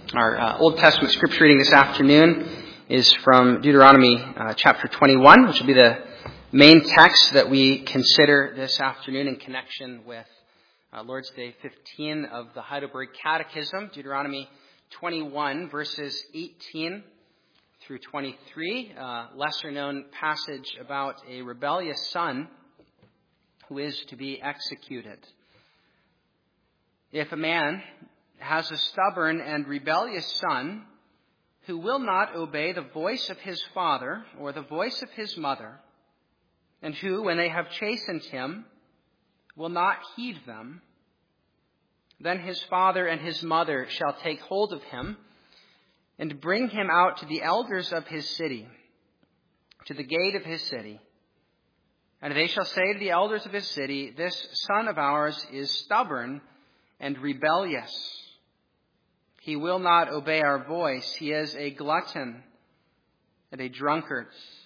Our Old Testament scripture reading this afternoon is from Deuteronomy chapter 21, which will be the main text that we consider this afternoon in connection with Lord's Day 15 of the Heidelberg Catechism. Deuteronomy 21, verses 18 through 23, lesser known passage about a rebellious son who is to be executed. If a man has a stubborn and rebellious son who will not obey the voice of his father or the voice of his mother, and who, when they have chastened him, will not heed them, then his father and his mother shall take hold of him and bring him out to the elders of his city, to the gate of his city. And they shall say to the elders of his city, "This son of ours is stubborn and rebellious. He will not obey our voice. He is a glutton and a drunkard."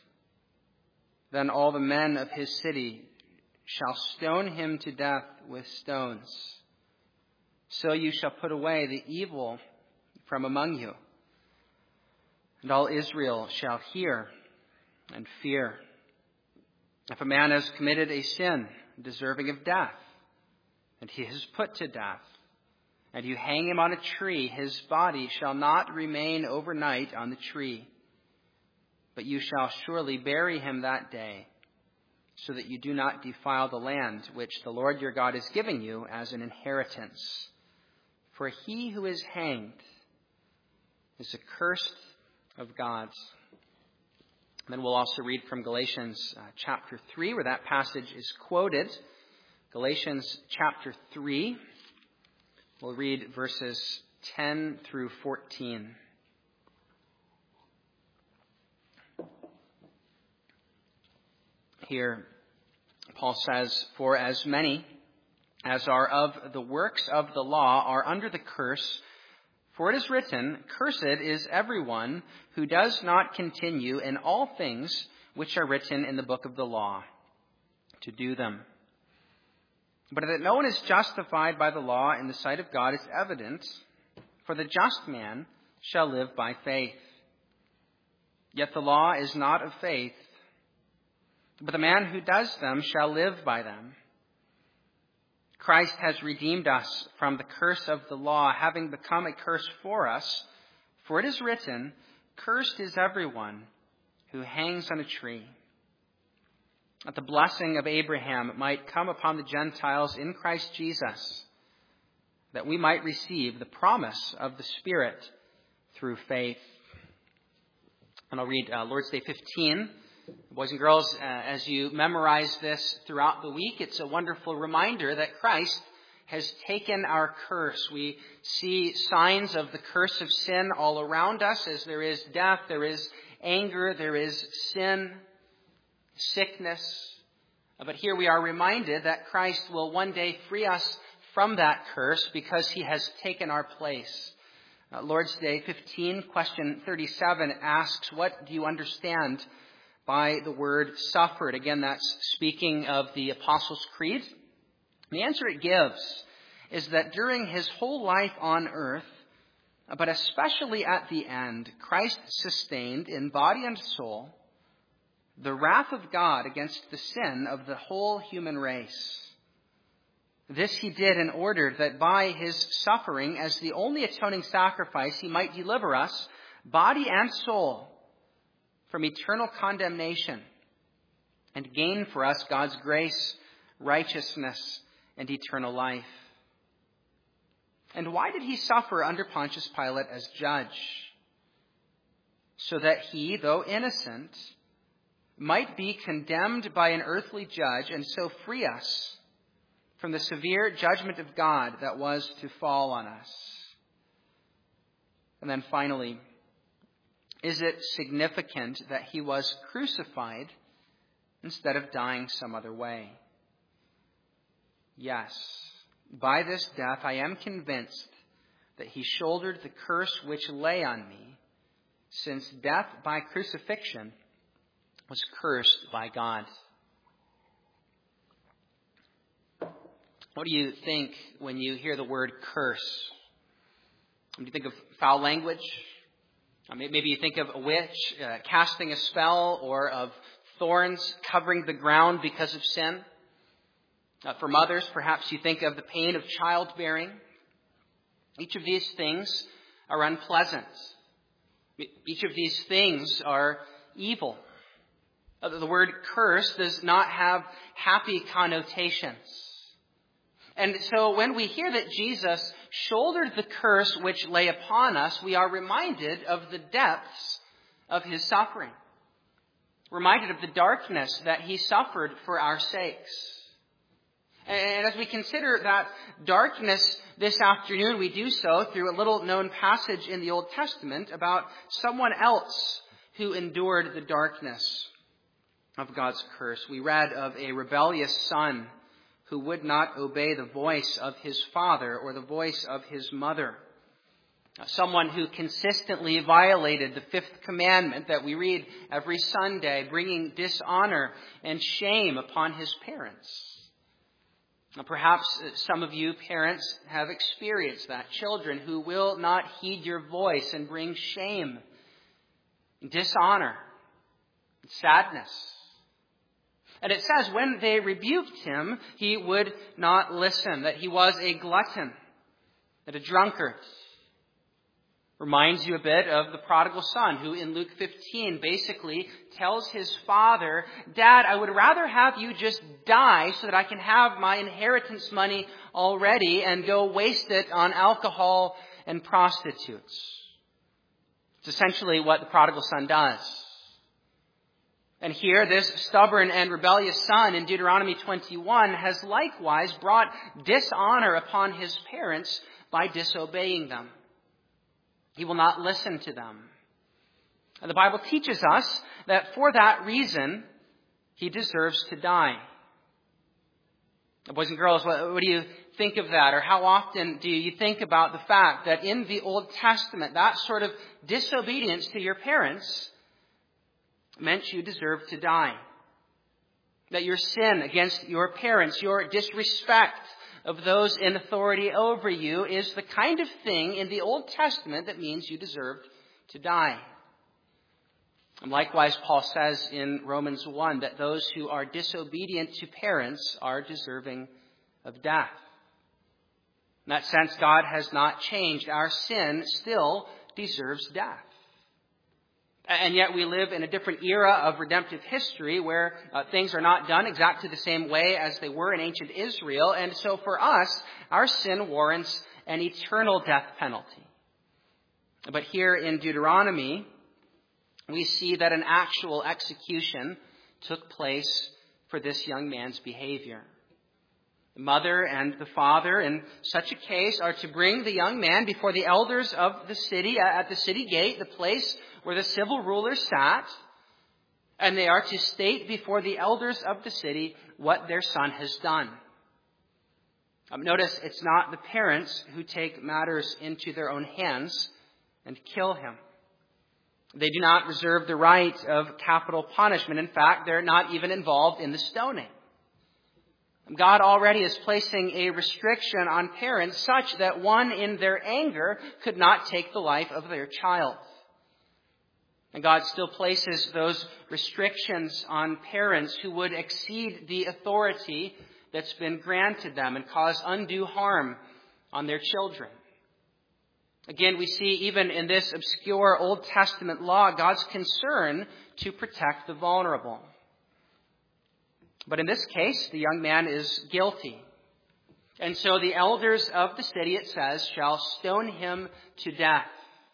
Then all the men of his city shall stone him to death with stones. So you shall put away the evil from among you, and all Israel shall hear and fear. If a man has committed a sin deserving of death, and he is put to death, and you hang him on a tree, his body shall not remain overnight on the tree, but you shall surely bury him that day, so that you do not defile the land which the Lord your God is giving you as an inheritance. For he who is hanged is accursed of God. Then we'll also read from Galatians chapter 3, where that passage is quoted. Galatians chapter 3. We'll read verses 10 through 14. Here, Paul says, "For as many as are of the works of the law are under the curse, for it is written, 'Cursed is everyone who does not continue in all things which are written in the book of the law, to do them.' But that no one is justified by the law in the sight of God is evident, for the just man shall live by faith. Yet the law is not of faith, but the man who does them shall live by them. Christ has redeemed us from the curse of the law, having become a curse for us. For it is written, 'Cursed is everyone who hangs on a tree,' that the blessing of Abraham might come upon the Gentiles in Christ Jesus, that we might receive the promise of the Spirit through faith." And I'll read Lord's Day 15. Boys and girls, as you memorize this throughout the week, it's a wonderful reminder that Christ has taken our curse. We see signs of the curse of sin all around us, as there is death, there is anger, there is sin, sickness. But here we are reminded that Christ will one day free us from that curse because he has taken our place. Lord's Day 15, question 37 asks, "What do you understand by the word suffered?" Again, that's speaking of the Apostles' Creed. The answer it gives is that during his whole life on earth, but especially at the end, Christ sustained in body and soul the wrath of God against the sin of the whole human race. This he did in order that by his suffering as the only atoning sacrifice, he might deliver us, body and soul, from eternal condemnation and gain for us God's grace, righteousness, and eternal life. And why did he suffer under Pontius Pilate as judge? So that he, though innocent, might be condemned by an earthly judge and so free us from the severe judgment of God that was to fall on us. And then finally, is it significant that he was crucified instead of dying some other way? Yes. By this death, I am convinced that he shouldered the curse which lay on me, since death by crucifixion was cursed by God. What do you think when you hear the word curse? Do you think of foul language? Maybe you think of a witch casting a spell, or of thorns covering the ground because of sin. For mothers, perhaps you think of the pain of childbearing. Each of these things are unpleasant. Each of these things are evil. The word curse does not have happy connotations. And so when we hear that Jesus shouldered the curse which lay upon us, we are reminded of the depths of his suffering. Reminded of the darkness that he suffered for our sakes. And as we consider that darkness this afternoon, we do so through a little known passage in the Old Testament about someone else who endured the darkness of God's curse. We read of a rebellious son who would not obey the voice of his father or the voice of his mother. Someone who consistently violated the fifth commandment that we read every Sunday, bringing dishonor and shame upon his parents. Now, perhaps some of you parents have experienced that. Children who will not heed your voice and bring shame, dishonor, sadness. And it says when they rebuked him, he would not listen, that he was a glutton, that a drunkard. Reminds you a bit of the prodigal son who in Luke 15 basically tells his father, Dad, I would rather have you just die so that I can have my inheritance money already and go waste it on alcohol and prostitutes. It's essentially what the prodigal son does. And here, this stubborn and rebellious son in Deuteronomy 21 has likewise brought dishonor upon his parents by disobeying them. He will not listen to them. And the Bible teaches us that for that reason, he deserves to die. Boys and girls, what do you think of that? Or how often do you think about the fact that in the Old Testament, that sort of disobedience to your parents meant you deserved to die? That your sin against your parents, your disrespect of those in authority over you is the kind of thing in the Old Testament that means you deserved to die. And likewise, Paul says in Romans 1 that those who are disobedient to parents are deserving of death. In that sense, God has not changed. Our sin still deserves death. And yet we live in a different era of redemptive history where things are not done exactly the same way as they were in ancient Israel. And so for us, our sin warrants an eternal death penalty. But here in Deuteronomy, we see that an actual execution took place for this young man's behavior. The mother and the father in such a case are to bring the young man before the elders of the city at the city gate, the place where the civil rulers sat, and they are to state before the elders of the city what their son has done. Notice it's not the parents who take matters into their own hands and kill him. They do not reserve the right of capital punishment. In fact, they're not even involved in the stoning. God already is placing a restriction on parents such that one in their anger could not take the life of their child. And God still places those restrictions on parents who would exceed the authority that's been granted them and cause undue harm on their children. Again, we see even in this obscure Old Testament law, God's concern to protect the vulnerable. But in this case, the young man is guilty. And so the elders of the city, it says, shall stone him to death.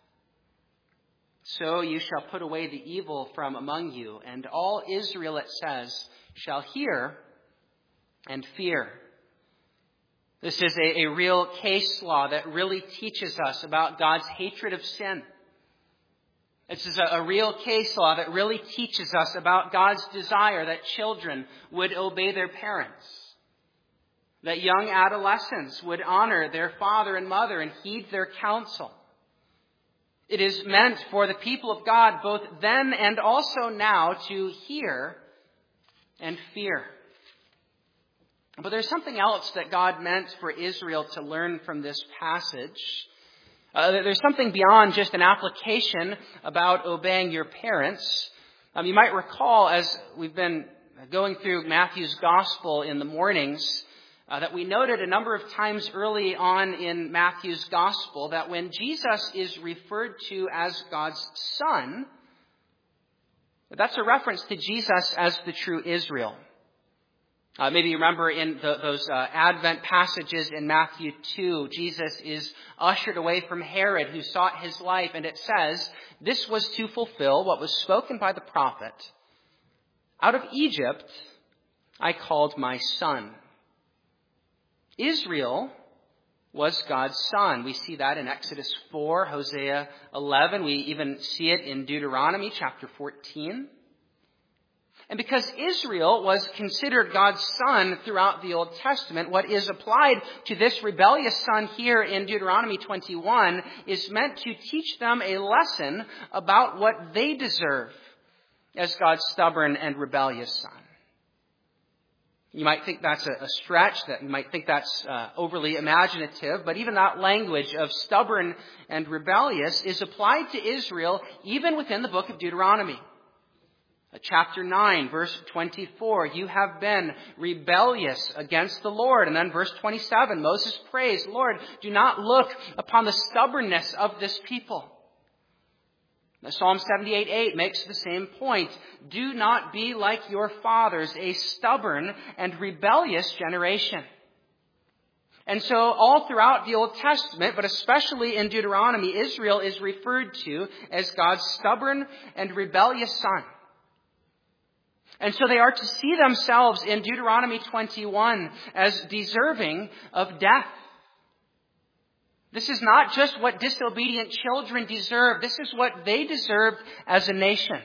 So you shall put away the evil from among you, and all Israel, it says, shall hear and fear. This is a real case law that really teaches us about God's hatred of sin. This is a real case law that really teaches us about God's desire that children would obey their parents, that young adolescents would honor their father and mother and heed their counsel. It is meant for the people of God, both then and also now, to hear and fear. But there's something else that God meant for Israel to learn from this passage. There's something beyond just an application about obeying your parents. You might recall, as we've been going through Matthew's Gospel in the mornings, that we noted a number of times early on in Matthew's Gospel that when Jesus is referred to as God's Son, that's a reference to Jesus as the true Israel. Maybe you remember in those Advent passages in Matthew 2, Jesus is ushered away from Herod who sought his life, and it says, "This was to fulfill what was spoken by the prophet. Out of Egypt I called my son." Israel was God's son. We see that in Exodus 4, Hosea 11. We even see it in Deuteronomy chapter 14. And because Israel was considered God's son throughout the Old Testament, what is applied to this rebellious son here in Deuteronomy 21 is meant to teach them a lesson about what they deserve as God's stubborn and rebellious son. You might think that's a stretch, that you might think that's overly imaginative, but even that language of stubborn and rebellious is applied to Israel even within the book of Deuteronomy. Chapter 9, verse 24, "You have been rebellious against the Lord." And then verse 27, Moses prays, "Lord, do not look upon the stubbornness of this people." Now, Psalm 78:8 makes the same point. "Do not be like your fathers, a stubborn and rebellious generation." And so all throughout the Old Testament, but especially in Deuteronomy, Israel is referred to as God's stubborn and rebellious son. And so they are to see themselves in Deuteronomy 21 as deserving of death. This is not just what disobedient children deserve. This is what they deserved as a nation.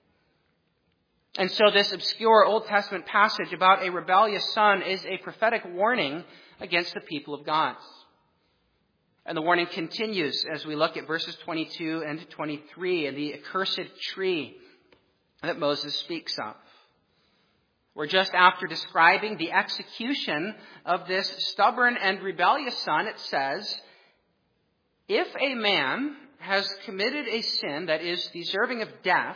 And so this obscure Old Testament passage about a rebellious son is a prophetic warning against the people of God. And the warning continues as we look at verses 22 and 23 and the accursed tree that Moses speaks of. Where just after describing the execution of this stubborn and rebellious son, it says, "If a man has committed a sin that is deserving of death,"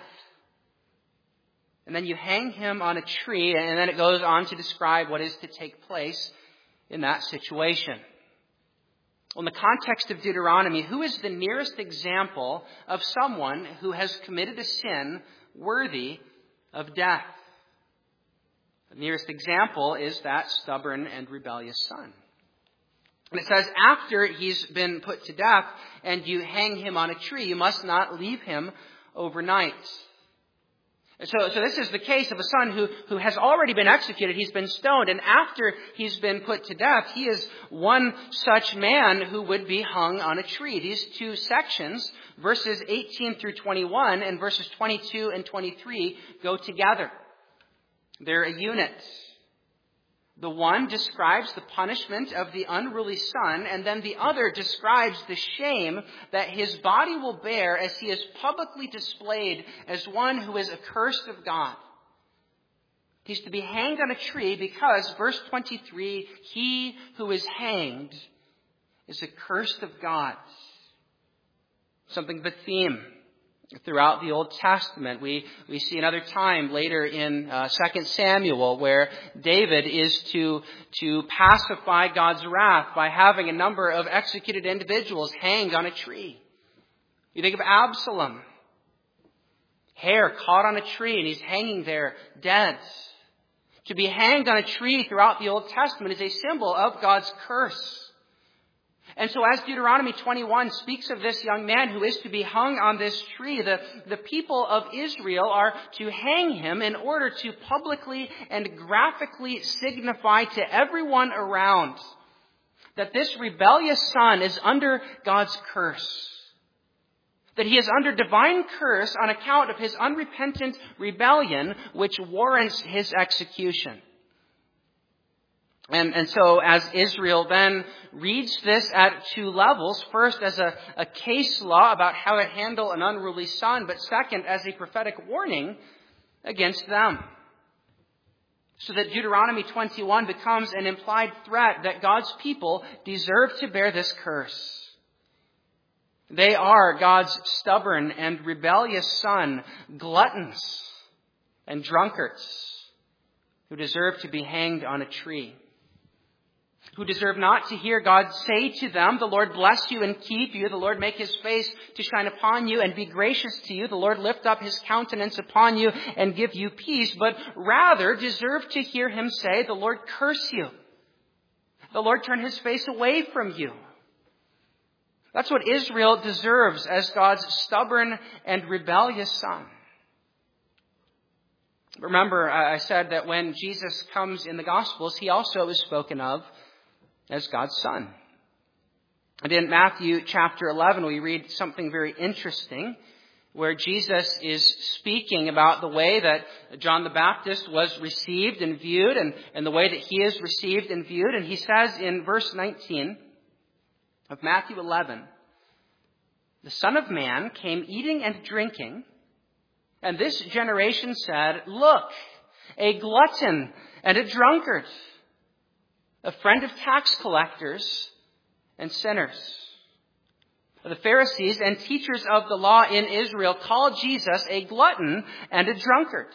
and then you hang him on a tree, and then it goes on to describe what is to take place in that situation. Well, in the context of Deuteronomy, who is the nearest example of someone who has committed a sin worthy of death? The nearest example is that stubborn and rebellious son. And it says, after he's been put to death and you hang him on a tree, you must not leave him overnight. So this is the case of a son who has already been executed. He's been stoned. And after he's been put to death, he is one such man who would be hung on a tree. These two sections, verses 18 through 21 and verses 22 and 23, go together. They're a unit. The one describes the punishment of the unruly son, and then the other describes the shame that his body will bear as he is publicly displayed as one who is accursed of God. He's to be hanged on a tree because, verse 23, he who is hanged is accursed of God. Something of a theme throughout the Old Testament. We see another time later in 2 Samuel where David is to pacify God's wrath by having a number of executed individuals hanged on a tree. You think of Absalom. Hair caught on a tree and he's hanging there dead. To be hanged on a tree throughout the Old Testament is a symbol of God's curse. And so as Deuteronomy 21 speaks of this young man who is to be hung on this tree, the people of Israel are to hang him in order to publicly and graphically signify to everyone around that this rebellious son is under God's curse. That he is under divine curse on account of his unrepentant rebellion, which warrants his execution. And so as Israel then reads this at two levels, first as a case law about how to handle an unruly son, but second as a prophetic warning against them. So that Deuteronomy 21 becomes an implied threat that God's people deserve to bear this curse. They are God's stubborn and rebellious son, gluttons and drunkards, who deserve to be hanged on a tree, who deserve not to hear God say to them, "The Lord bless you and keep you. The Lord make his face to shine upon you and be gracious to you. The Lord lift up his countenance upon you and give you peace," but rather deserve to hear him say, "The Lord curse you. The Lord turn his face away from you." That's what Israel deserves as God's stubborn and rebellious son. Remember, I said that when Jesus comes in the Gospels, he also is spoken of as God's son. And in Matthew chapter 11, we read something very interesting, where Jesus is speaking about the way that John the Baptist was received and viewed, and the way that he is received and viewed. And he says in verse 19 of Matthew 11, "The Son of Man came eating and drinking, and this generation said, 'Look, a glutton and a drunkard, a friend of tax collectors and sinners.'" The Pharisees and teachers of the law in Israel called Jesus a glutton and a drunkard.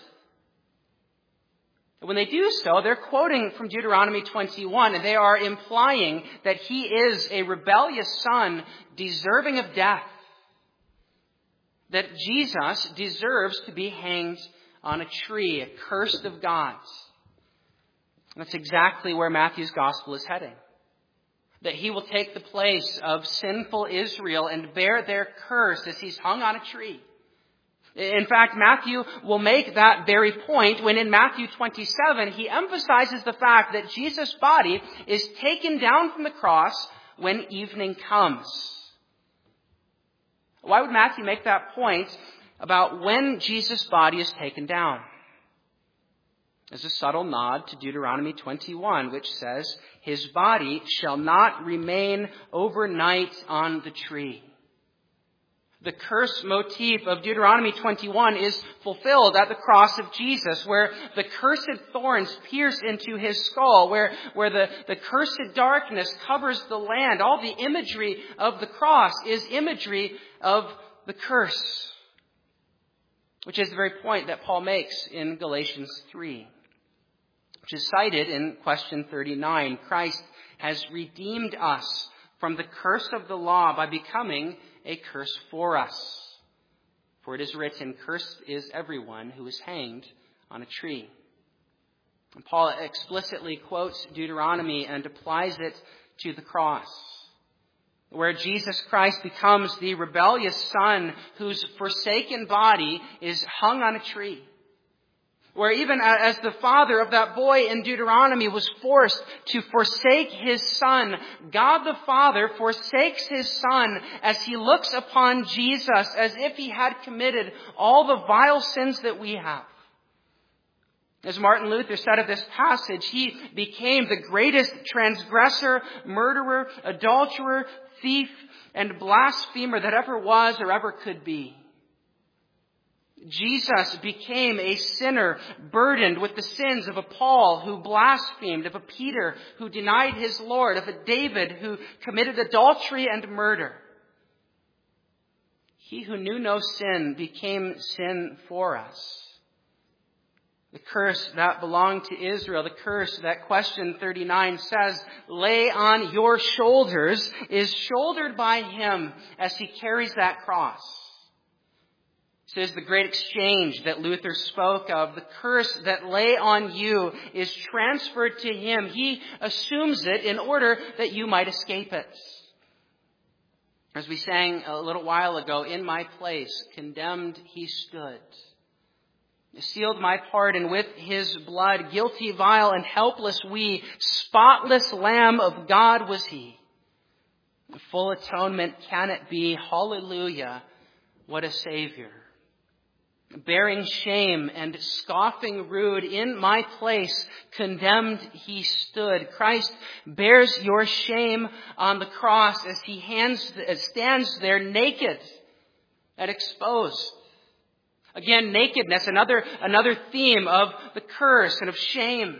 When they do so, they're quoting from Deuteronomy 21, and they are implying that he is a rebellious son deserving of death, that Jesus deserves to be hanged on a tree, accursed of God. That's exactly where Matthew's gospel is heading. That he will take the place of sinful Israel and bear their curse as he's hung on a tree. In fact, Matthew will make that very point when in Matthew 27, he emphasizes the fact that Jesus' body is taken down from the cross when evening comes. Why would Matthew make that point about when Jesus' body is taken down? As a subtle nod to Deuteronomy 21, which says, "His body shall not remain overnight on the tree." The curse motif of Deuteronomy 21 is fulfilled at the cross of Jesus, where the cursed thorns pierce into his skull, where the cursed darkness covers the land. All the imagery of the cross is imagery of the curse, which is the very point that Paul makes in Galatians 3, which is cited in question 39. Christ has redeemed us from the curse of the law by becoming a curse for us. For it is written, "Cursed is everyone who is hanged on a tree." And Paul explicitly quotes Deuteronomy and applies it to the cross, where Jesus Christ becomes the rebellious son whose forsaken body is hung on a tree. Where even as the father of that boy in Deuteronomy was forced to forsake his son, God the Father forsakes his son as he looks upon Jesus as if he had committed all the vile sins that we have. As Martin Luther said of this passage, he became the greatest transgressor, murderer, adulterer, thief, and blasphemer that ever was or ever could be. Jesus became a sinner burdened with the sins of a Paul who blasphemed, of a Peter who denied his Lord, of a David who committed adultery and murder. He who knew no sin became sin for us. The curse that belonged to Israel, the curse that question 39 says, "Lay on your shoulders," is shouldered by him as he carries that cross. This is the great exchange that Luther spoke of. The curse that lay on you is transferred to him. He assumes it in order that you might escape it. As we sang a little while ago, "In my place, condemned he stood. Sealed my pardon with his blood. Guilty, vile, and helpless we. Spotless Lamb of God was he. Full atonement can it be. Hallelujah, what a Savior. Bearing shame and scoffing rude, in my place condemned he stood." Christ bears your shame on the cross as he stands there naked and exposed. Again, nakedness, another theme of the curse and of shame.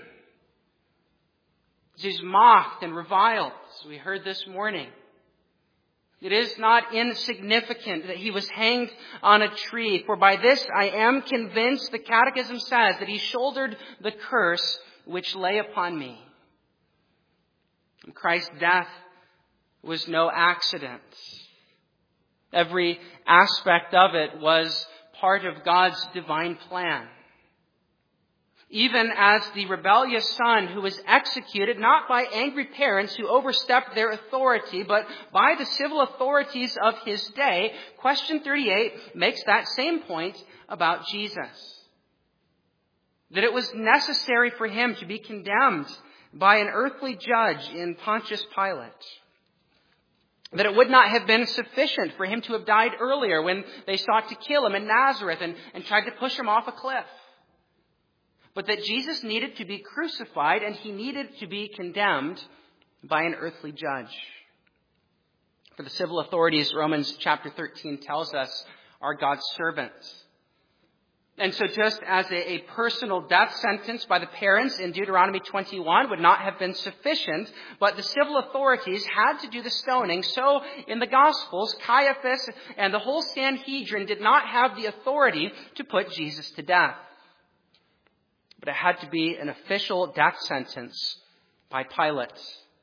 He's mocked and reviled, as we heard this morning. It is not insignificant that he was hanged on a tree. For by this I am convinced, the Catechism says, that he shouldered the curse which lay upon me. Christ's death was no accident. Every aspect of it was part of God's divine plan. Even as the rebellious son who was executed not by angry parents who overstepped their authority, but by the civil authorities of his day, question 38 makes that same point about Jesus. That it was necessary for him to be condemned by an earthly judge in Pontius Pilate. That it would not have been sufficient for him to have died earlier when they sought to kill him in Nazareth and tried to push him off a cliff. But that Jesus needed to be crucified and he needed to be condemned by an earthly judge. For the civil authorities, Romans chapter 13 tells us, are God's servants. And so just as a personal death sentence by the parents in Deuteronomy 21 would not have been sufficient, but the civil authorities had to do the stoning, so in the Gospels, Caiaphas and the whole Sanhedrin did not have the authority to put Jesus to death. But it had to be an official death sentence by Pilate.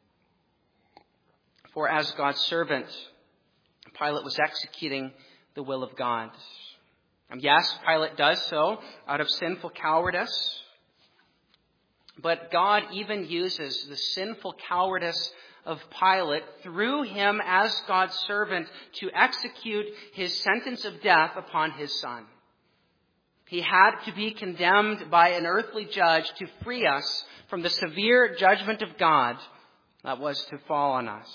For as God's servant, Pilate was executing the will of God. And yes, Pilate does so out of sinful cowardice. But God even uses the sinful cowardice of Pilate through him as God's servant to execute his sentence of death upon his son. He had to be condemned by an earthly judge to free us from the severe judgment of God that was to fall on us.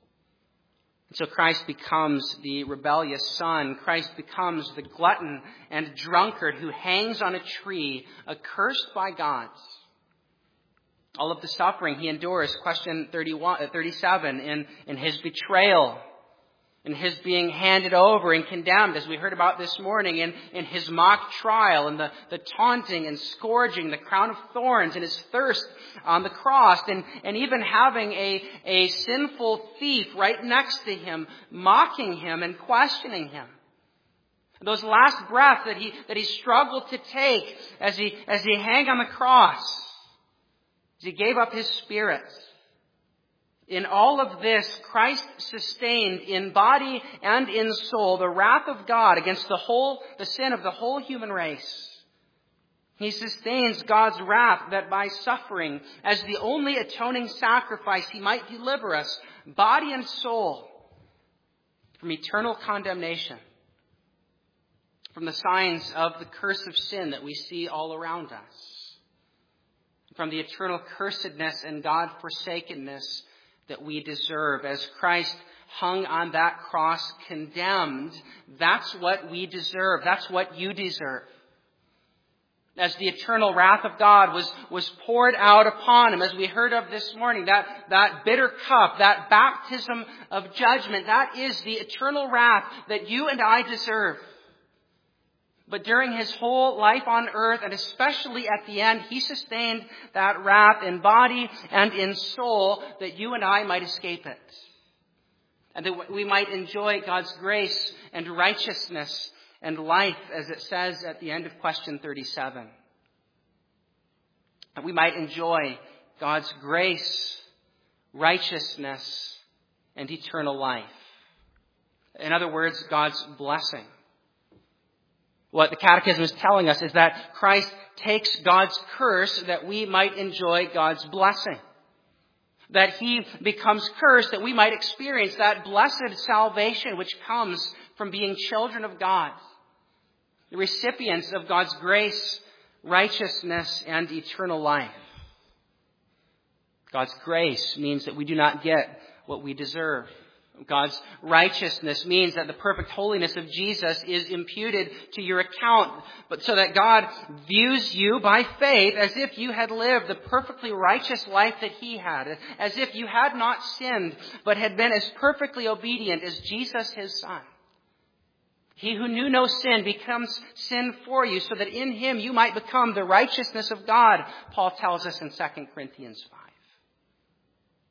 And so Christ becomes the rebellious son. Christ becomes the glutton and drunkard who hangs on a tree, accursed by God. All of the suffering he endures, question 37, in his betrayal, in his being handed over and condemned, as we heard about this morning, in his mock trial, and the taunting and scourging, the crown of thorns, and his thirst on the cross, and even having a sinful thief right next to him, mocking him and questioning him. Those last breaths that he struggled to take as he hung on the cross, as he gave up his spirit. In all of this, Christ sustained in body and in soul the wrath of God against the sin of the whole human race. He sustains God's wrath that by suffering as the only atoning sacrifice, he might deliver us, body and soul, from eternal condemnation, from the signs of the curse of sin that we see all around us, from the eternal cursedness and God-forsakenness that we deserve. As Christ hung on that cross condemned, that's what we deserve. That's what you deserve. As the eternal wrath of God was poured out upon him, as we heard of this morning, that bitter cup, that baptism of judgment, that is the eternal wrath that you and I deserve. But during his whole life on earth, and especially at the end, he sustained that wrath in body and in soul that you and I might escape it. And that we might enjoy God's grace and righteousness and life, as it says at the end of question 37. And we might enjoy God's grace, righteousness, and eternal life. In other words, God's blessing. What the Catechism is telling us is that Christ takes God's curse that we might enjoy God's blessing. That he becomes cursed that we might experience that blessed salvation which comes from being children of God, the recipients of God's grace, righteousness, and eternal life. God's grace means that we do not get what we deserve. God's righteousness means that the perfect holiness of Jesus is imputed to your account, but so that God views you by faith as if you had lived the perfectly righteous life that he had, as if you had not sinned, but had been as perfectly obedient as Jesus, his son. He who knew no sin becomes sin for you, so that in him you might become the righteousness of God, Paul tells us in 2 Corinthians 5.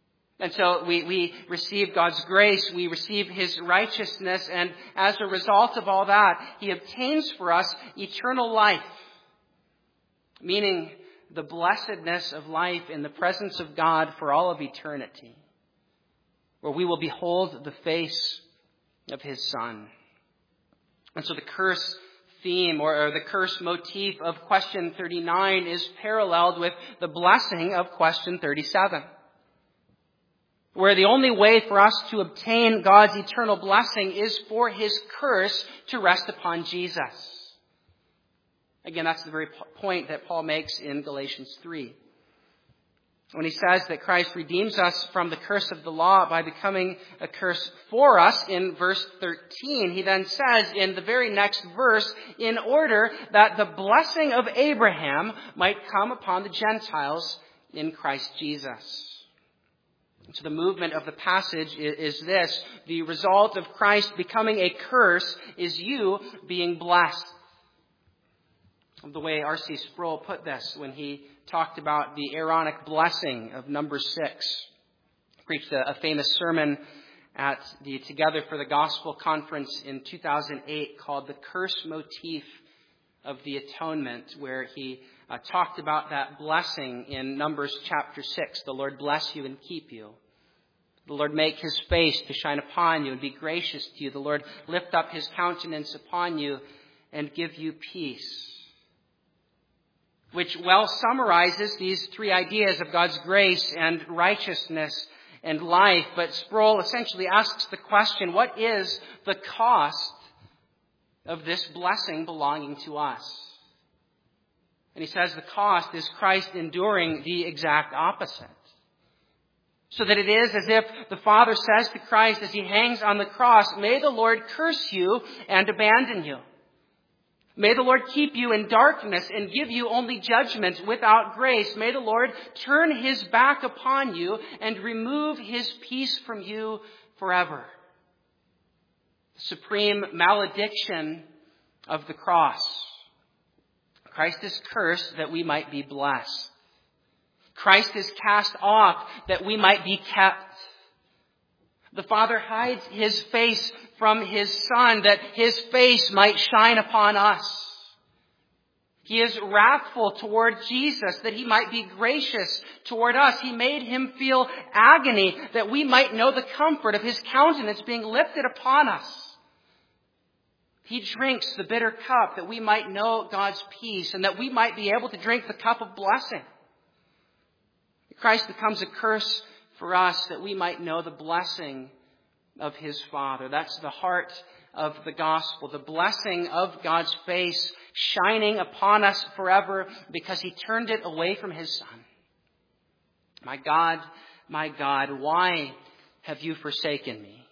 And so we receive God's grace, we receive His righteousness, and as a result of all that, He obtains for us eternal life, meaning the blessedness of life in the presence of God for all of eternity, where we will behold the face of His Son. And so the curse theme or the curse motif of question 39 is paralleled with the blessing of question 37. Where the only way for us to obtain God's eternal blessing is for His curse to rest upon Jesus. Again, that's the very point that Paul makes in Galatians 3. When he says that Christ redeems us from the curse of the law by becoming a curse for us in verse 13, he then says in the very next verse, in order that the blessing of Abraham might come upon the Gentiles in Christ Jesus. So the movement of the passage is this: the result of Christ becoming a curse is you being blessed. The way R.C. Sproul put this when he talked about the Aaronic blessing of Numbers 6. He preached a famous sermon at the Together for the Gospel conference in 2008 called The Curse Motif of the Atonement, where he talked about that blessing in Numbers chapter 6. The Lord bless you and keep you. The Lord make His face to shine upon you and be gracious to you. The Lord lift up His countenance upon you and give you peace. Which well summarizes these three ideas of God's grace and righteousness and life. But Sproul essentially asks the question, what is the cost of this blessing belonging to us? And he says the cost is Christ enduring the exact opposite. So that it is as if the Father says to Christ as He hangs on the cross, may the Lord curse you and abandon you. May the Lord keep you in darkness and give you only judgment without grace. May the Lord turn His back upon you and remove His peace from you forever. The supreme malediction of the cross. Christ is cursed that we might be blessed. Christ is cast off that we might be kept. The Father hides His face from His Son that His face might shine upon us. He is wrathful toward Jesus that He might be gracious toward us. He made Him feel agony that we might know the comfort of His countenance being lifted upon us. He drinks the bitter cup that we might know God's peace and that we might be able to drink the cup of blessing. Christ becomes a curse for us that we might know the blessing of His Father. That's the heart of the gospel, the blessing of God's face shining upon us forever because He turned it away from His Son. My God, why have you forsaken me?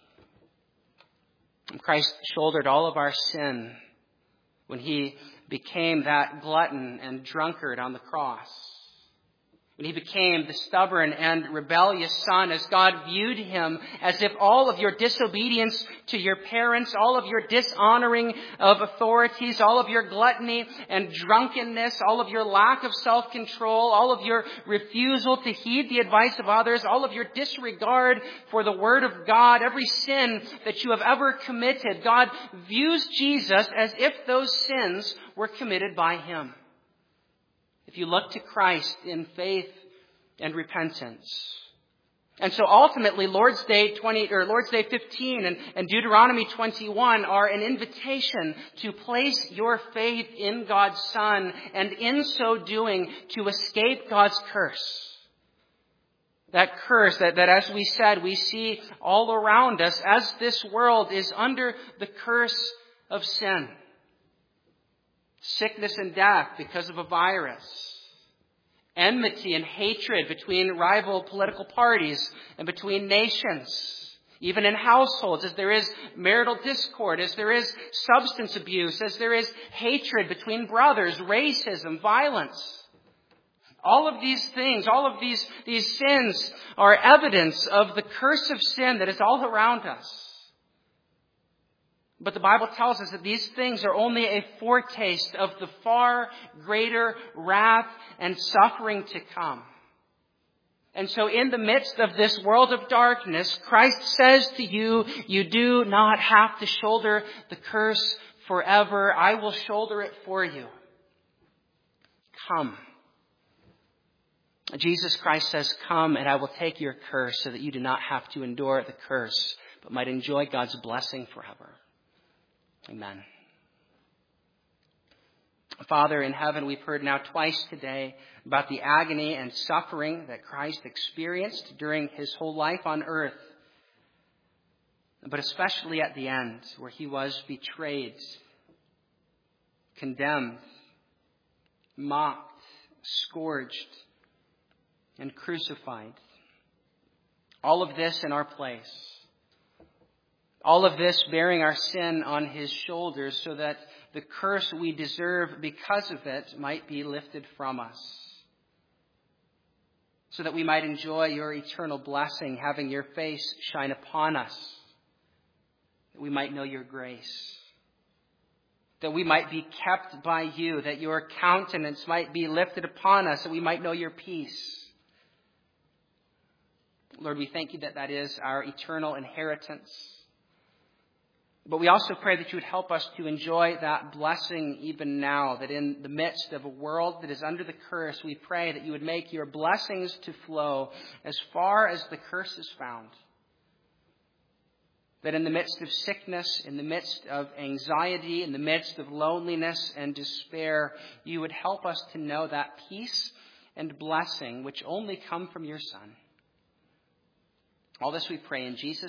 And Christ shouldered all of our sin when He became that glutton and drunkard on the cross. When He became the stubborn and rebellious son, as God viewed Him as if all of your disobedience to your parents, all of your dishonoring of authorities, all of your gluttony and drunkenness, all of your lack of self-control, all of your refusal to heed the advice of others, all of your disregard for the Word of God, every sin that you have ever committed, God views Jesus as if those sins were committed by Him. If you look to Christ in faith and repentance. And so ultimately, Lord's Day 15 and Deuteronomy 21 are an invitation to place your faith in God's Son and in so doing to escape God's curse. That curse that as we said, we see all around us as this world is under the curse of sin. Sickness and death because of a virus. Enmity and hatred between rival political parties and between nations. Even in households, as there is marital discord, as there is substance abuse, as there is hatred between brothers, racism, violence. All of these things, all of these sins are evidence of the curse of sin that is all around us. But the Bible tells us that these things are only a foretaste of the far greater wrath and suffering to come. And so in the midst of this world of darkness, Christ says to you, you do not have to shoulder the curse forever. I will shoulder it for you. Come. Jesus Christ says, come and I will take your curse so that you do not have to endure the curse, but might enjoy God's blessing forever. Amen. Father in heaven, we've heard now twice today about the agony and suffering that Christ experienced during his whole life on earth, but especially at the end where he was betrayed, condemned, mocked, scourged, and crucified. All of this in our place. All of this bearing our sin on his shoulders so that the curse we deserve because of it might be lifted from us. So that we might enjoy your eternal blessing, having your face shine upon us. That we might know your grace. That we might be kept by you. That your countenance might be lifted upon us. That we might know your peace. Lord, we thank you that that is our eternal inheritance. But we also pray that you would help us to enjoy that blessing even now, that in the midst of a world that is under the curse, we pray that you would make your blessings to flow as far as the curse is found. That in the midst of sickness, in the midst of anxiety, in the midst of loneliness and despair, you would help us to know that peace and blessing which only come from your Son. All this we pray in Jesus'